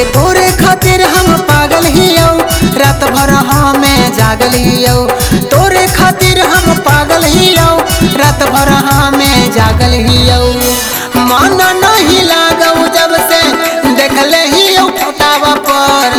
तोरे खातिर हम पागल हियो, रात भर हमें जागल हियो। तोरे खातिर हम पागल हियो, रात भर हमें जागल हियो। मन नहीं लागौ जब से देखले हियो फोटावा पर।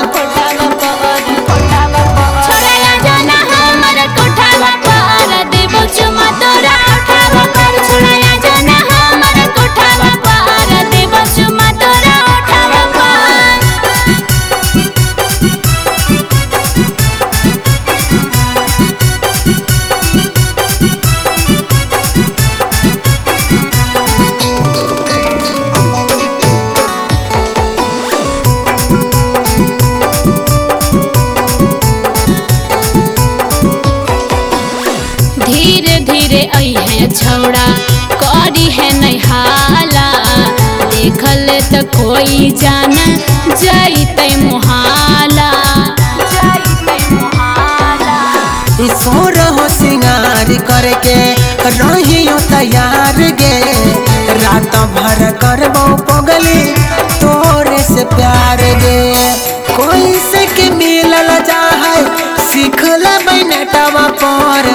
धीरे धीरे अइहे छौड़ा करी है नहाला, देखल त कोई जाना जैते मुहाला। सोर हो सिंगार करके रहियो तैयार गे, रात भर करबो पगली तोरे से प्यार गे। कोई से के मिलल चाहे सीखल बैनेटवा पर।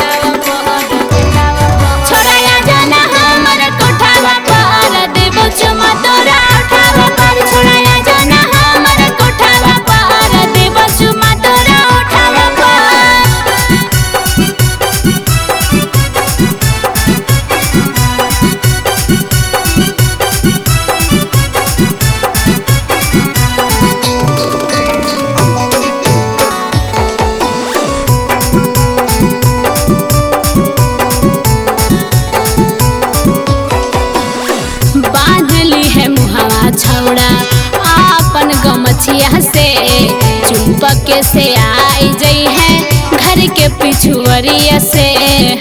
छौड़ा आपन गमछिया से चुपके से आई जई है घर के पिछुअरिया से।